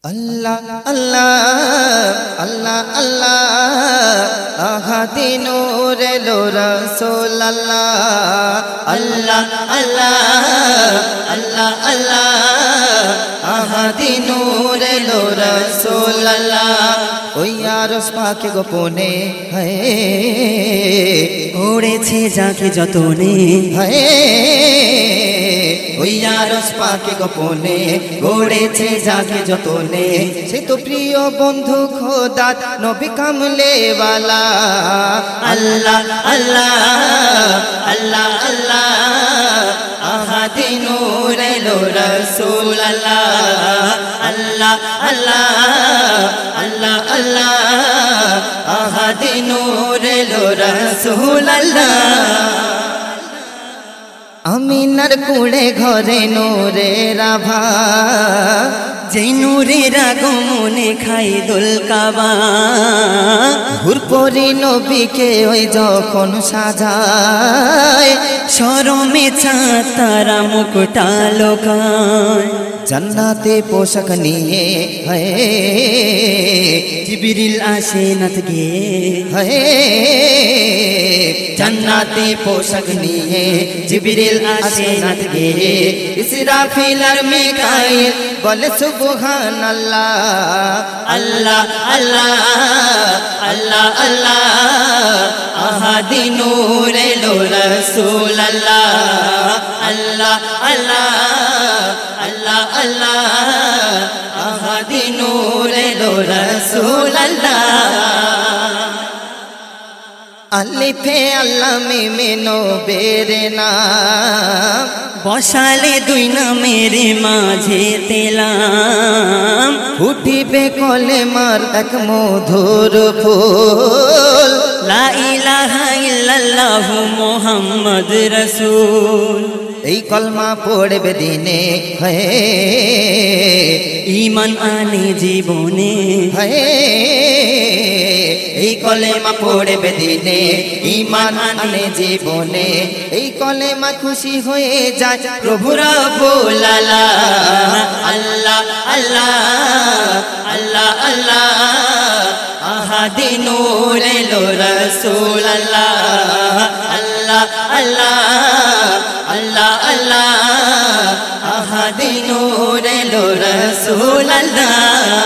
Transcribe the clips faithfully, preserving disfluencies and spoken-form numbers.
আল্লাহ আল্লাহ আল্লাহ আল্লাহ আহাদি নূরে লো রাসূল আল্লাহ আল্লাহ আল্লাহ আল্লাহ আল্লাহ আহাদি নূরে লো রাসূল আল্লাহ ওই আরশ পাকে গোপনে হায় ওড়েছে যাকে যতনে হায় ওই আরশ পাকে গোপনে গড়েছে যাকে যতনে সে তো প্রিয় বন্ধু খোদা নবী কামলে ওয়ালা আল্লাহ আল্লাহ আল্লাহ আল্লাহ আহাদি নূরে লো রাসূল আল্লাহ আল্লাহ আল্লাহ আল্লাহ আল্লাহ আহাদি নূরে লো রাসূল আল্লাহ আমিনার কুড়ে ঘরে নূরের আভা যেই নূরের আগমনে খাই দোল কাবা হুরপরি নবীকে ওই যখন সাজায় শরমে চাঁদ তারা মুকুটা লোকায় জান্নাতে পোশাক নিয়ে হায় জিবরিল আসে নাথ গে হায় জান্নাতে পোশাক নিয়ে জিবরিল আসে নাথ গে ইসরাফিল আর মিকাইল বলে সুবহানাল্লাহ আল্লাহ আল্লাহ আল্লাহ আল্লাহ আহাদি নূরে লো রাসূল আল্লাহ আল্লাহ আল্লাহ আল্লাহ আল্লাহ আহাদি নূরে লো রাসূল আল্লাহ আলিফে আল্লাহ মিমে নবীর নাম বসালে দুই নামের মাঝে তেলাম ফুটিবে কলেমার এক মধুর ফুল লা ইলাহা ইল্লাল্লাহু মুহাম্মদ রাসূল এই কলমা পড়বে দিনে হায় ঈমান আনে জীবনে হায় এই কলেমা পড়বে দিনে ঈমান আনে জীবনে এই কলেমা খুশি হয়ে যায় প্রভু রাব্বুল আলামিন আল্লাহ আল্লাহ আল্লাহ আল্লাহ আহাদি নূরে লো রাসূল আল্লাহ আল্লাহ আল্লাহ আল্লাহ আল্লাহ আহাদি নূরে লো রাসূল আল্লাহ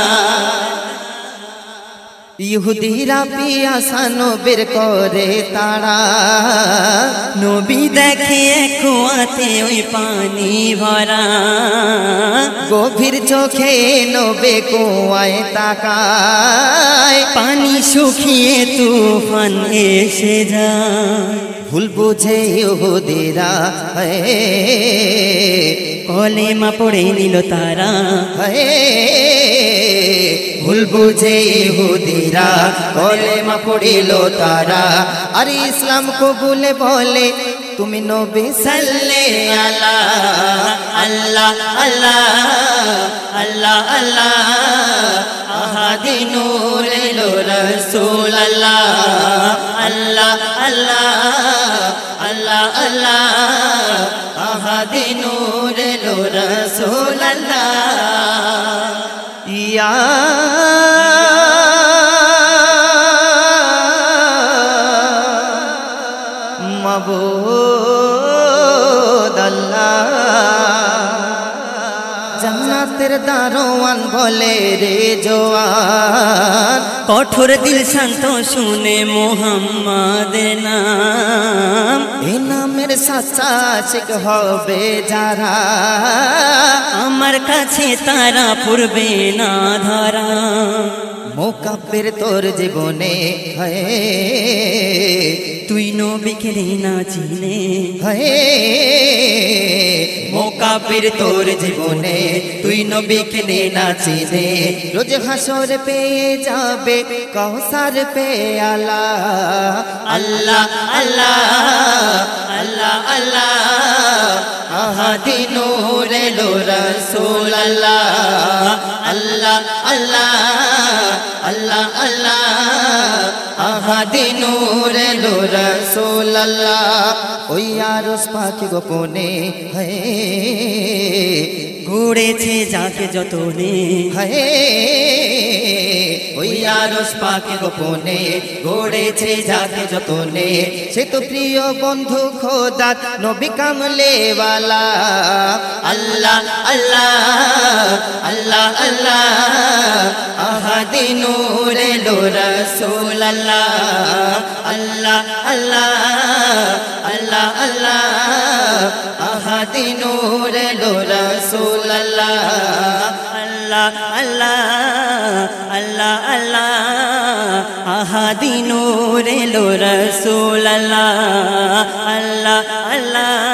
ইহুদিরা পিয়াসা নবীর করে তারা নবী দেখে কুয়াতে ওই পানি ভরা গভীর চোখে নবে কুয়ায় তাকায় পানি শুকিয়ে তুফান এসে যায় ভুল বুঝে ইহুদিরা কলেমা পড়ে নিল তারা ভুল বুঝে ইহুদিরা কলেমা পড়িল তারা আর ইসলাম কবুলে বলে তুমি নবী সাল্লাল্লাহু আলা আল্লাহ আল্লাহ আল্লাহ আল্লাহ আহাদি নূরে লো রাসূল আল্লাহ আল্লাহ আল্লাহ আল্লাহ আল্লাহ আহাদি নূরে লো রাসূল আল্লাহ ইয়া মাবুদ আল্লাহ জান্নাতের দারোয়ান বলে রে জওয়ান কঠোর দিল শান্ত শুনে মুহাম্মাদের নাম এ নামের সাচ্চা আশিক হবে যারা আমার কাছে তারা পূর্বে না ধরা মোকাব্বির তোর জীবনে হায় তুই নবীকে না চিনে হায় মোকাব্বির তোর জীবনে তুই নবীকে না চিনে রোজ হাসর পেয়ে যাবে কাউসার পেয়ালা আল্লাহ আল্লাহ আল্লাহ আল্লাহ আহাদি নূরে লো রাসূল আল্লাহ আল্লাহ আল্লাহ আল্লাহ আল্লাহ আহাদি নূরে লো রাসূল আল্লাহ ওই আরশ পাক গোপনে হয়ে গড়েছে যাকে যতনে হয়ে ওই আরশ পাক গোপনে গড়েছে যাকে যতনে সে তো প্রিয় বন্ধু খোদা নবী কামলে ওয়ালা আল্লাহ আল্লাহ আল্লাহ আল্লাহ আহাদি নূরে লো রাসূল আল্লাহ আল্লাহ আল্লাহ আল্লাহ আল্লাহ আহাদি নূরে লো রাসূল আল্লাহ আল্লাহ আল্লাহ আল্লাহ আল্লাহ আহাদি নূরে লো রাসূল আল্লাহ আল্লাহ আল্লাহ